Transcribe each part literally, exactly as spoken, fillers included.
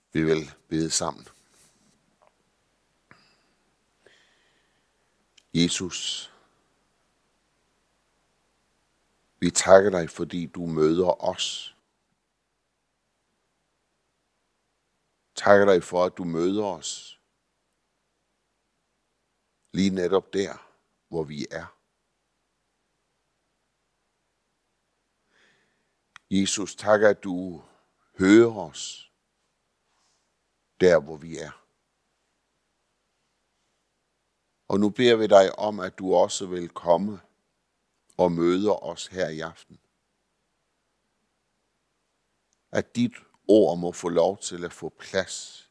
Vi vil bede sammen. Jesus, vi takker dig, fordi du møder os. Takker dig for, at du møder os lige netop der, hvor vi er. Jesus, tak, at du hører os der, hvor vi er. Og nu beder vi dig om, at du også vil komme og møde os her i aften. At dit ord må få lov til at få plads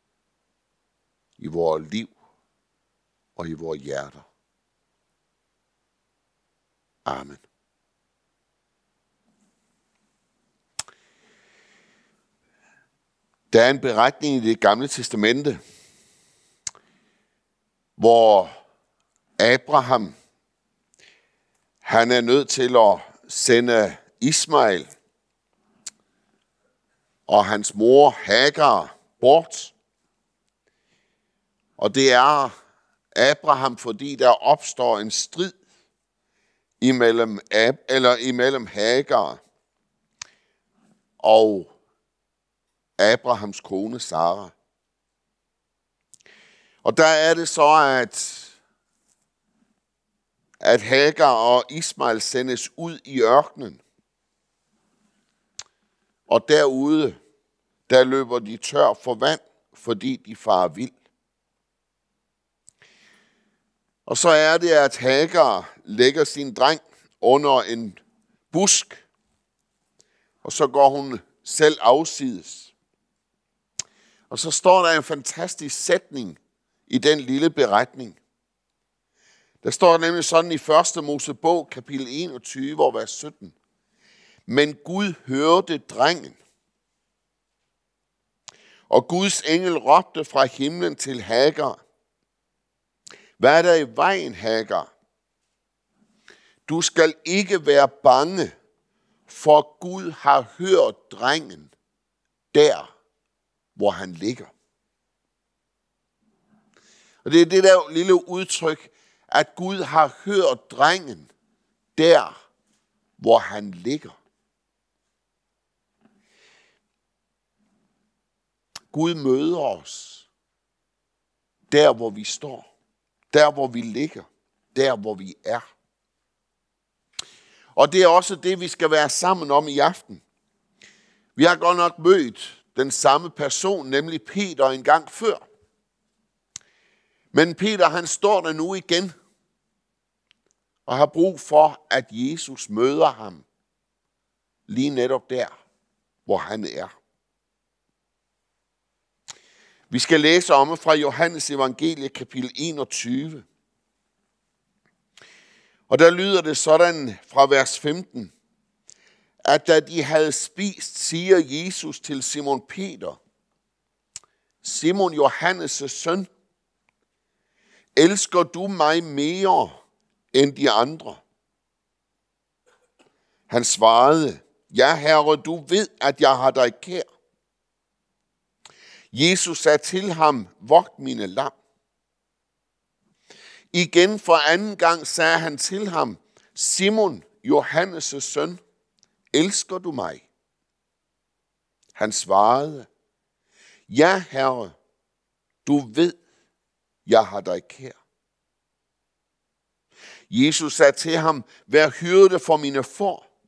i vores liv og i vores hjerter. Amen. Der er en beretning i Det Gamle Testamente, hvor Abraham, han er nødt til at sende Ismael og hans mor Hagar bort. Og det er Abraham, fordi der opstår en strid imellem, Ab- eller imellem Hagar og Abrahams kone Sara. Og der er det så, at, at Hagar og Ismael sendes ud i ørkenen. Og derude, der løber de tør for vand, fordi de farer vild. Og så er det, at Hagar lægger sin dreng under en busk, og så går hun selv afsides. Og så står der en fantastisk sætning i den lille beretning. Der står nemlig sådan i første Mosebog, kapitel enogtyve, og vers sytten. Men Gud hørte drengen, og Guds engel råbte fra himlen til Hagar. Hvad er der i vejen, Hagar? Du skal ikke være bange, for Gud har hørt drengen der, hvor han ligger. Og det er det der lille udtryk, at Gud har hørt drengen der, hvor han ligger. Gud møder os der, hvor vi står, der, hvor vi ligger, der, hvor vi er. Og det er også det, vi skal være sammen om i aften. Vi har godt nok mødt den samme person, nemlig Peter, en gang før. Men Peter, han står der nu igen og har brug for, at Jesus møder ham lige netop der, hvor han er. Vi skal læse om fra Johannes evangelie, kapitel enogtyve. Og der lyder det sådan fra vers femten, at da de havde spist, siger Jesus til Simon Peter, Simon Johannes' søn, elsker du mig mere end de andre? Han svarede, ja herre, du ved, at jeg har dig kær. Jesus sagde til ham, vogt mine lam. Igen for anden gang sagde han til ham, Simon, Johannes' søn, elsker du mig? Han svarede, ja herre, du ved, jeg har dig kær. Jesus sagde til ham, vær hyrde for mine får.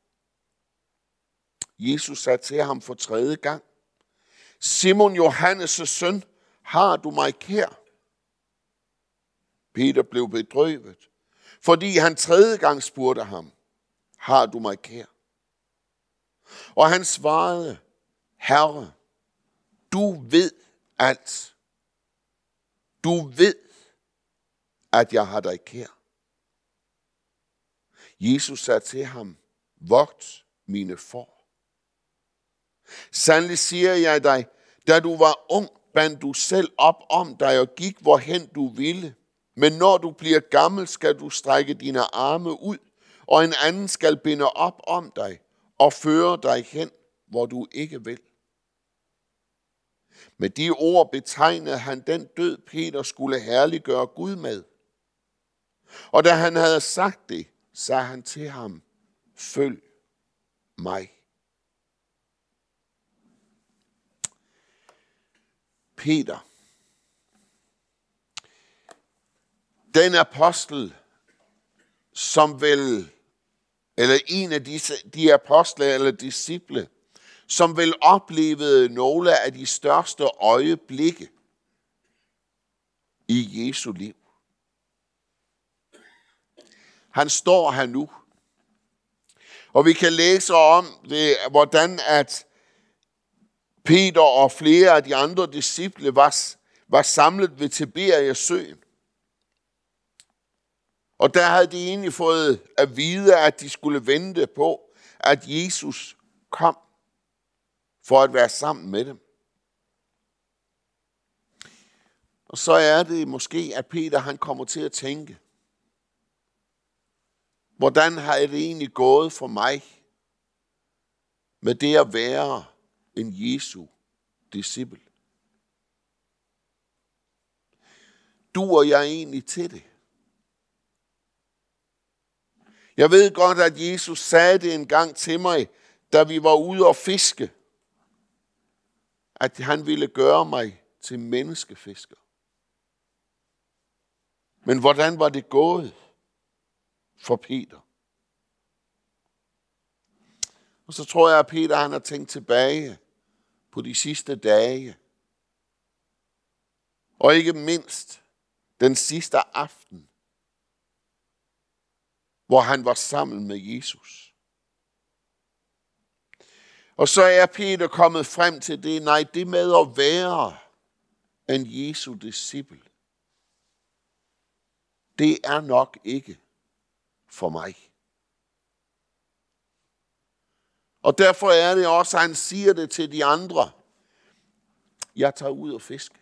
Jesus sagde til ham for tredje gang, Simon, Johannes' søn, har du mig kær? Peter blev bedrøvet, fordi han tredje gang spurgte ham, har du mig kær? Og han svarede, Herre, du ved alt. Du ved, at jeg har dig kær. Jesus sagde til ham, vogt mine får. Sandelig siger jeg dig, da du var ung, bandt du selv op om dig og gik, hvorhen du ville. Men når du bliver gammel, skal du strække dine arme ud, og en anden skal binde op om dig og føre dig hen, hvor du ikke vil. Med de ord betegnede han den død, Peter skulle herliggøre Gud med. Og da han havde sagt det, sagde han til ham, følg mig. Peter, den apostel, som vel, eller en af disse, de apostle eller disciple, som vel oplevede nogle af de største øjeblikke i Jesu liv. Han står her nu, og vi kan læse om det, hvordan at Peter og flere af de andre disciple var, var samlet ved Tiberias søen. Og der havde de egentlig fået at vide, at de skulle vente på, at Jesus kom for at være sammen med dem. Og så er det måske, at Peter han kommer til at tænke, hvordan har det egentlig gået for mig med det at være en Jesu disciple? Duer jeg egentlig til det? Jeg ved godt, at Jesus sagde det en gang til mig, da vi var ude og fiske, at han ville gøre mig til menneskefisker. Men hvordan var det gået for Peter? Og så tror jeg, at Peter han har tænkt tilbage på de sidste dage. Og ikke mindst den sidste aften, hvor han var sammen med Jesus. Og så er Peter kommet frem til det, nej, det med at være en Jesu disciple, det er nok ikke for mig. Og derfor er det også, at han siger det til de andre. Jeg tager ud og fiske.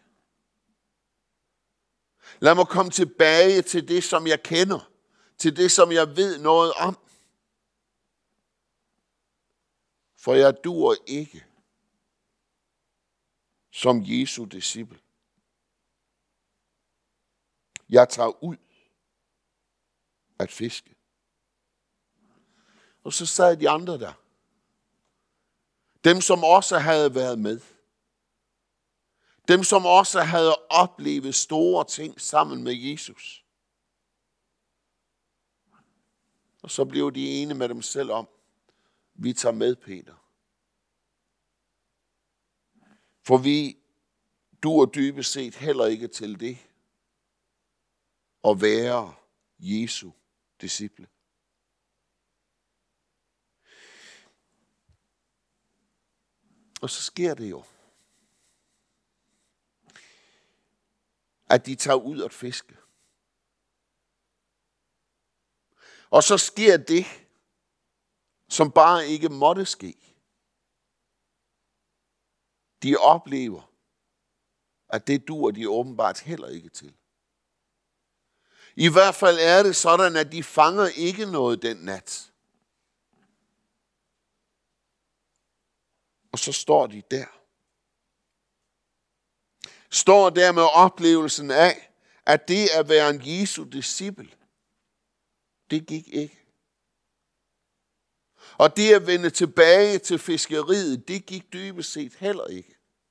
Lad mig komme tilbage til det, som jeg kender. Til det, som jeg ved noget om. For jeg duer ikke som Jesu disciple. Jeg tager ud at fiske. Og så sad de andre der. Dem, som også havde været med. Dem, som også havde oplevet store ting sammen med Jesus. Og så blev de enige med dem selv om, vi tager med, Peter. For vi duer dybest set heller ikke til det at være Jesu disciple. Og så sker det jo, at de tager ud at fiske. Og så sker det, som bare ikke måtte ske. De oplever, at det duer de åbenbart heller ikke til. I hvert fald er det sådan, at de fanger ikke noget den nat. Og så står de der. Står der med oplevelsen af, at det at være en Jesu disciple, det gik ikke. Og det at vende tilbage til fiskeriet, det gik dybest set heller ikke.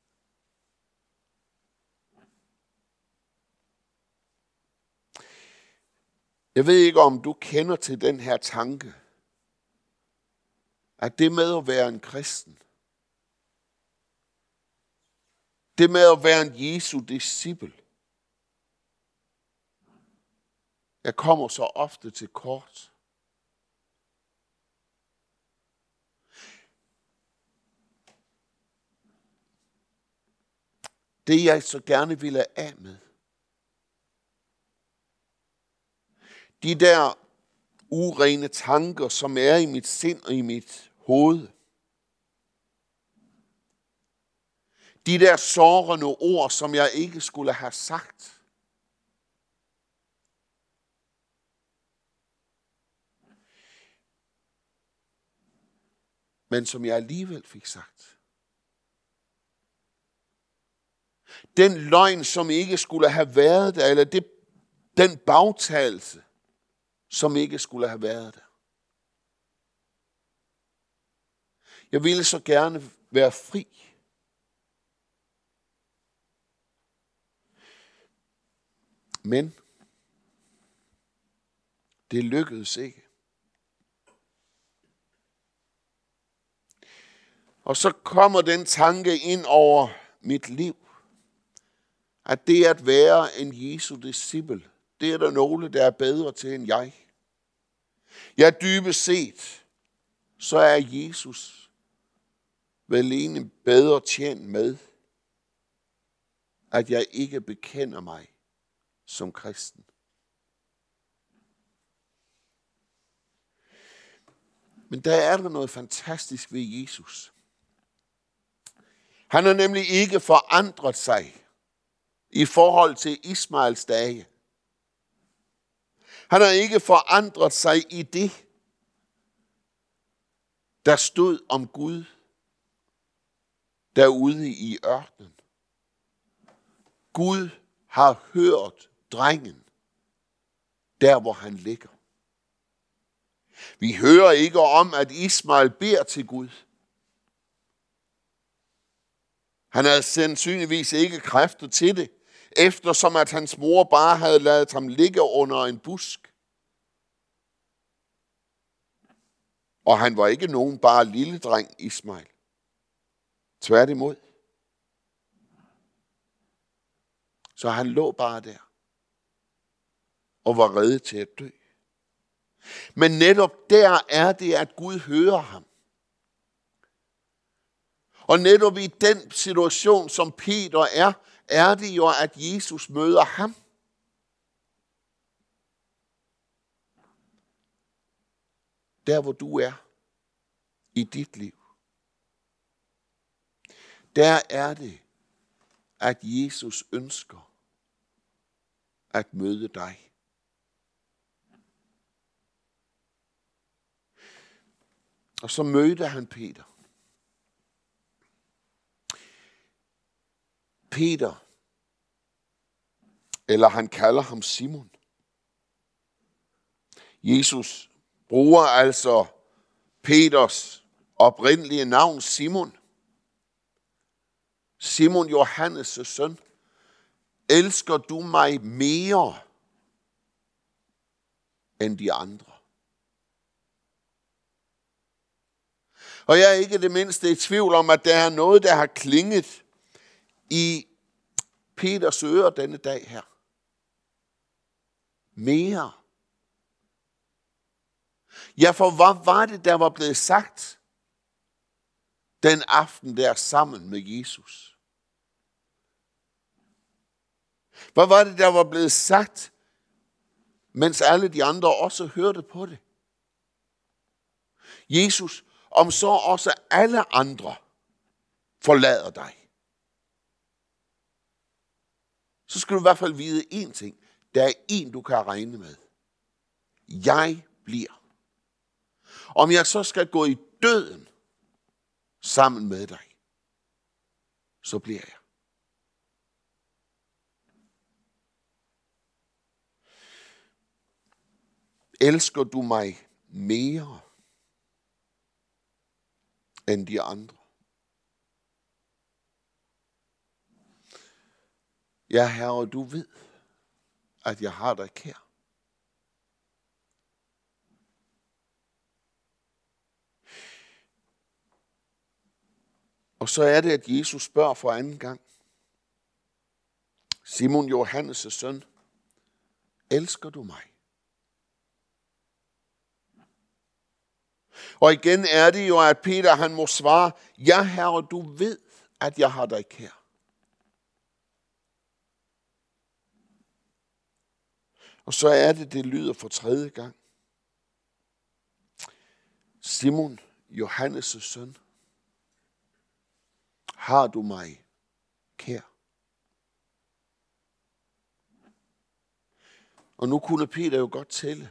Jeg ved ikke, om du kender til den her tanke, at det med at være en kristen, det med at være en Jesu disciple, jeg kommer så ofte til kort. Det jeg så gerne ville af med. De der urene tanker, som er i mit sind og i mit hoved. De der sårende ord, som jeg ikke skulle have sagt. Men som jeg alligevel fik sagt. Den løgn, som ikke skulle have været der, eller det, den bagtagelse, som ikke skulle have været der. Jeg ville så gerne være fri. Men det lykkedes ikke. Og så kommer den tanke ind over mit liv, at det at være en Jesu disciple, det er der nogle, der er bedre til end jeg. Ja, dybest set, så er Jesus vel egentlig bedre tjent med, at jeg ikke bekender mig som kristen. Men der er der noget fantastisk ved Jesus. Han har nemlig ikke forandret sig i forhold til Ismaels dage. Han har ikke forandret sig i det, der stod om Gud derude i ørkenen. Gud har hørt drengen der, hvor han ligger. Vi hører ikke om, at Ismael beder til Gud. Han havde sandsynligvis ikke kræfter til det, eftersom at hans mor bare havde ladet ham ligge under en busk. Og han var ikke nogen bare lille dreng, Ismael. Tværtimod. Så han lå bare der og var rede til at dø. Men netop der er det, at Gud hører ham. Og netop i den situation, som Peter er, er det jo, at Jesus møder ham. Der, hvor du er i dit liv. Der er det, at Jesus ønsker at møde dig. Og så mødte han Peter. Peter, eller han kalder ham Simon. Jesus bruger altså Peters oprindelige navn Simon. Simon, Johannes' søn. Elsker du mig mere end de andre? Og jeg er ikke det mindste i tvivl om, at der er noget, der har klinget i Peters ører denne dag her. Mere. Ja, for hvad var det, der var blevet sagt den aften der sammen med Jesus? Hvad var det, der var blevet sagt, mens alle de andre også hørte på det? Jesus, om så også alle andre forlader dig, så skal du i hvert fald vide én ting. Der er én, du kan regne med. Jeg bliver. Om jeg så skal gå i døden sammen med dig, så bliver jeg. Elsker du mig mere end de andre? Ja, Herre, du ved, at jeg har dig kær. Og så er det, at Jesus spørger for anden gang. Simon, Johannes' søn, elsker du mig? Og igen er det jo, at Peter han må svare, ja, Herre, du ved, at jeg har dig kær. Og så er det, det lyder for tredje gang. Simon, Johannes' søn, har du mig kær? Og nu kunne Peter jo godt tælle.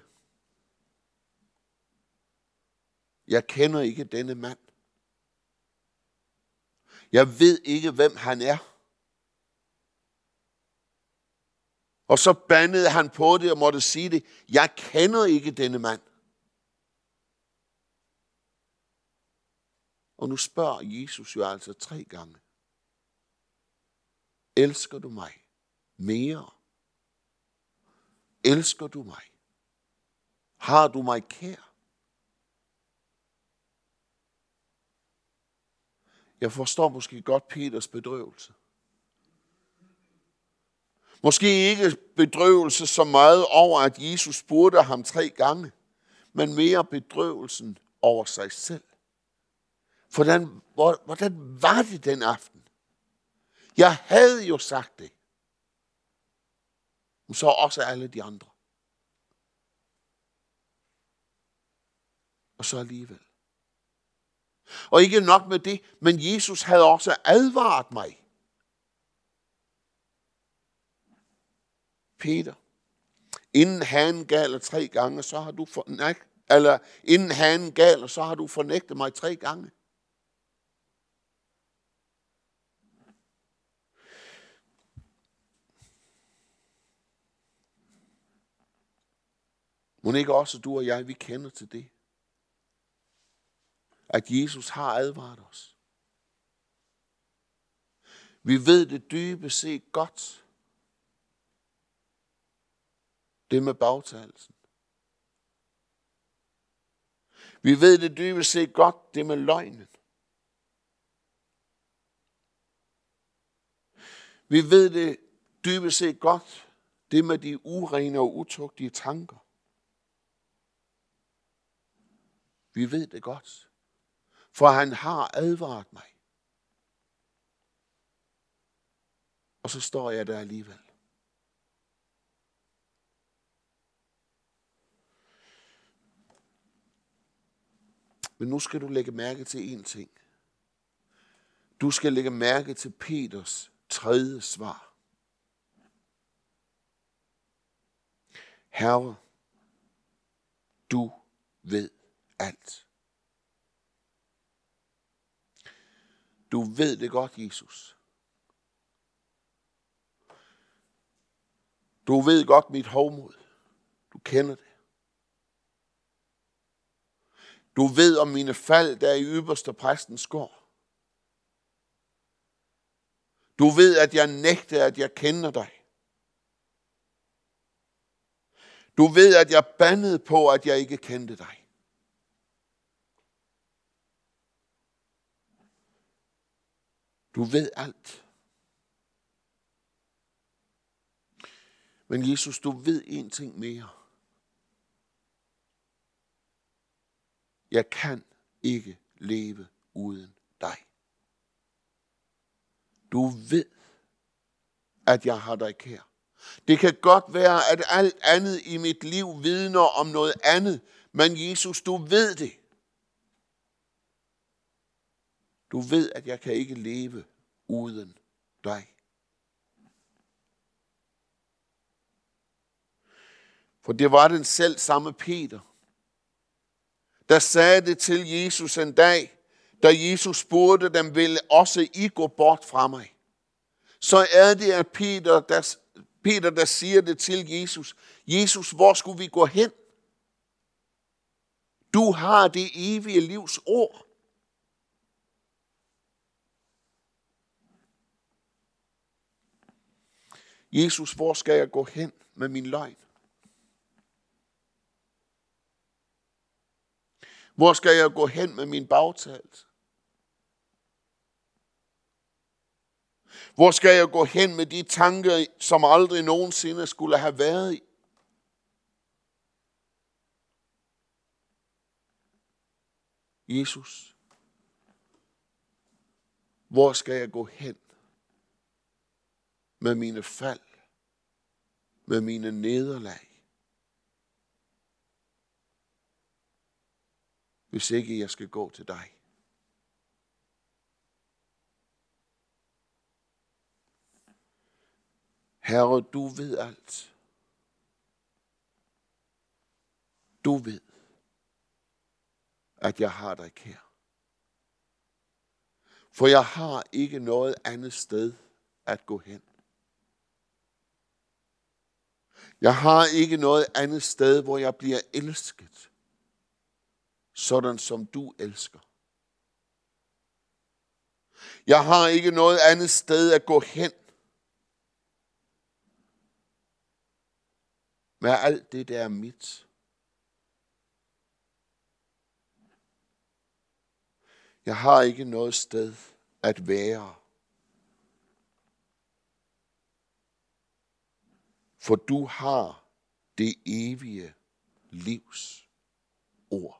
Jeg kender ikke denne mand. Jeg ved ikke, hvem han er. Og så bandede han på det og måtte sige det. Jeg kender ikke denne mand. Og nu spørger Jesus jo altså tre gange. Elsker du mig mere? Elsker du mig? Har du mig kær? Jeg forstår måske godt Peters bedrøvelse. Måske ikke bedrøvelse så meget over, at Jesus spurgte ham tre gange, men mere bedrøvelsen over sig selv. Hvordan, hvordan var det den aften? Jeg havde jo sagt det. Men så også alle de andre. Og så alligevel. Og ikke nok med det, men Jesus havde også advaret mig. Peter, inden han galer tre gange, så har du fornægtet, eller inden han galer, så har du fornægtet mig tre gange. Må ikke også du og jeg, vi kender til det? At Jesus har advaret os. Vi ved det dybest set godt. Det med bagtalelsen. Vi ved det dybest set godt, det med løgnen. Vi ved det dybest set godt, det med de urene og utugtige tanker. Vi ved det godt, for han har advaret mig. Og så står jeg der alligevel. Men nu skal du lægge mærke til én ting. Du skal lægge mærke til Peters tredje svar. Herre, du ved alt. Du ved det godt, Jesus. Du ved godt mit hovmod. Du kender det. Du ved om mine fald, der er i ypperste præstens gård. Du ved, at jeg nægter, at jeg kender dig. Du ved, at jeg bandede på, at jeg ikke kendte dig. Du ved alt. Men Jesus, du ved en ting mere. Jeg kan ikke leve uden dig. Du ved, at jeg har dig kær. Det kan godt være, at alt andet i mit liv vidner om noget andet, men Jesus, du ved det. Du ved, at jeg kan ikke leve uden dig. For det var den selv samme Peter, der sagde det til Jesus en dag, da Jesus spurgte dem, vil også I gå bort fra mig? Så er det, at Peter der, Peter, der siger det til Jesus. Jesus, hvor skulle vi gå hen? Du har det evige livs ord. Jesus, hvor skal jeg gå hen med min løgn? Hvor skal jeg gå hen med min bagtagelse? Hvor skal jeg gå hen med de tanker, som aldrig nogensinde skulle have været i? Jesus, hvor skal jeg gå hen med mine fald, med mine nederlag, hvis ikke jeg skal gå til dig? Herre, du ved alt. Du ved, at jeg har dig kær. For jeg har ikke noget andet sted at gå hen. Jeg har ikke noget andet sted, hvor jeg bliver elsket, sådan som du elsker. Jeg har ikke noget andet sted at gå hen med alt det, der er mit. Jeg har ikke noget sted at være, for du har det evige livs ord.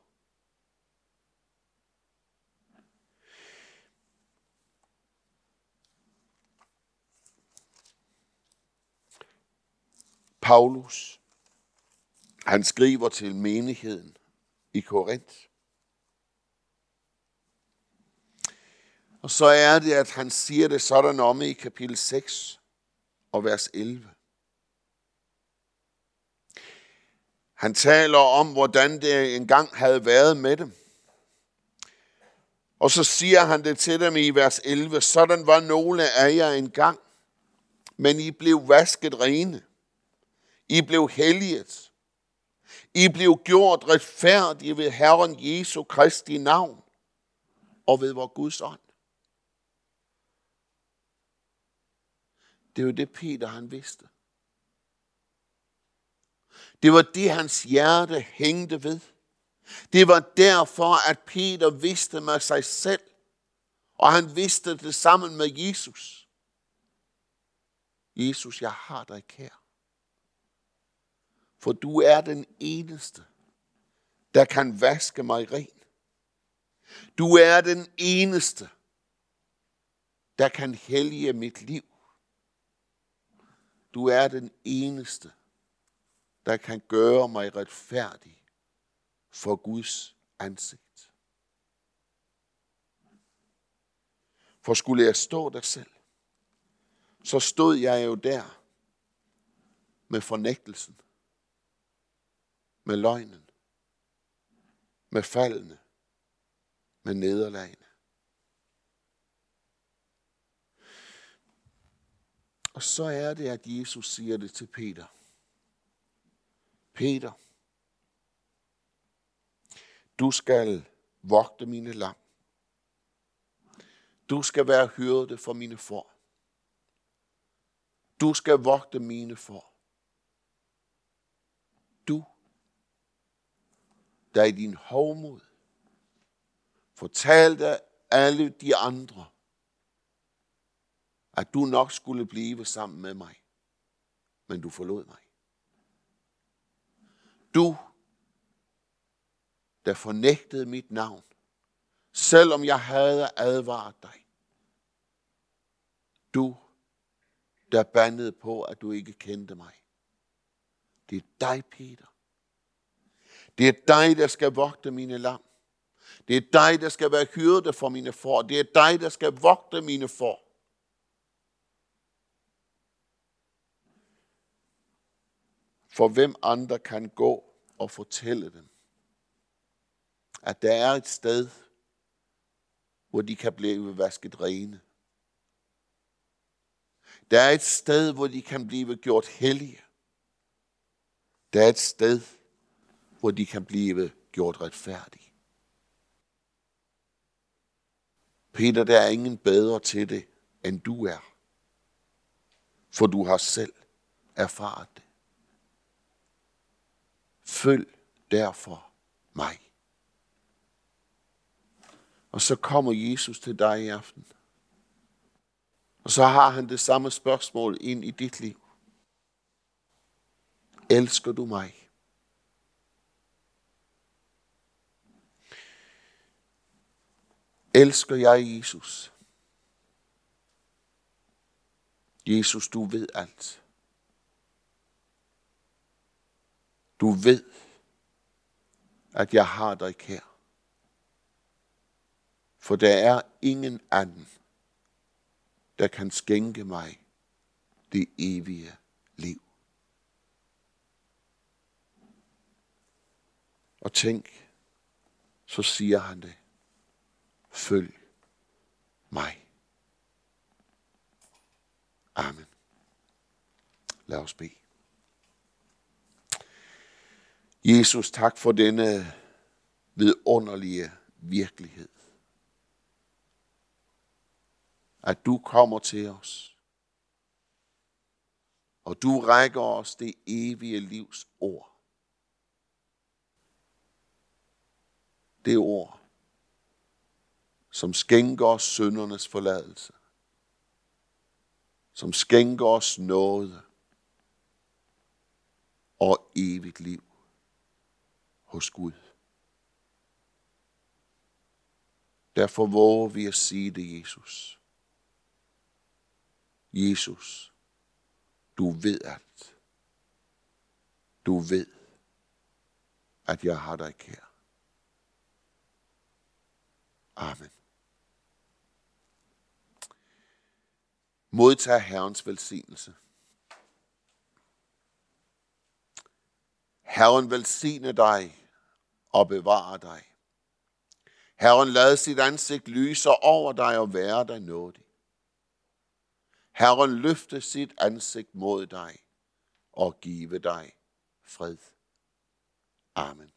Paulus, han skriver til menigheden i Korinth. Og så er det, at han siger det sådan om i kapitel seks og vers elleve. Han taler om, hvordan det engang havde været med dem. Og så siger han det til dem i vers elleve. Sådan var nogle af jer engang, men I blev vasket rene. I blev helliget. I blev gjort retfærdige ved Herren Jesu Kristi navn og ved vor Guds ånd. Det er jo det, Peter han vidste. Det var det, hans hjerte hængte ved. Det var derfor, at Peter vidste med sig selv, og han vidste det sammen med Jesus. Jesus, jeg har dig kær. For du er den eneste, der kan vaske mig ren. Du er den eneste, der kan hellige mit liv. Du er den eneste, der kan gøre mig retfærdig for Guds ansigt. For skulle jeg stå der selv, så stod jeg jo der med fornægtelsen, med løgnen, med faldene, med nederlagene. Og så er det, at Jesus siger det til Peter. Peter, du skal vogte mine lam. Du skal være hyrde for mine får. Du skal vogte mine får. Du, der i din hovmod fortalte alle de andre, at du nok skulle blive sammen med mig, men du forlod mig. Du, der fornægtede mit navn, selvom jeg havde advaret dig. Du, der bandede på, at du ikke kendte mig. Det er dig, Peter. Det er dig, der skal vogte mine lam. Det er dig, der skal være hyrde for mine får. Det er dig, der skal vogte mine får. For hvem andre kan gå og fortælle dem, at der er et sted, hvor de kan blive vasket rene. Der er et sted, hvor de kan blive gjort hellige. Der er et sted, hvor de kan blive gjort retfærdige. Peter, der er ingen bedre til det, end du er. For du har selv erfaret det. Følg derfor mig. Og så kommer Jesus til dig i aften. Og så har han det samme spørgsmål ind i dit liv. Elsker du mig? Elsker jeg Jesus? Jesus, du ved alt. Du ved, at jeg har dig kær. For der er ingen anden, der kan skænke mig det evige liv. Og tænk, så siger han det. Følg mig. Amen. Lad os bede. Jesus, tak for denne vidunderlige virkelighed. At du kommer til os, og du rækker os det evige livs ord. Det ord, som skænker os syndernes forladelse, som skænker os nåde og evigt liv hos Gud. Derfor våger vi at sige det, Jesus. Jesus, du ved alt. Du ved, at jeg har dig kær. Amen. Modtag Herrens velsignelse. Herren velsigne dig og bevare dig. Herren lad sit ansigt lyse over dig og være dig nådig. Herren løfte sit ansigt mod dig og give dig fred. Amen.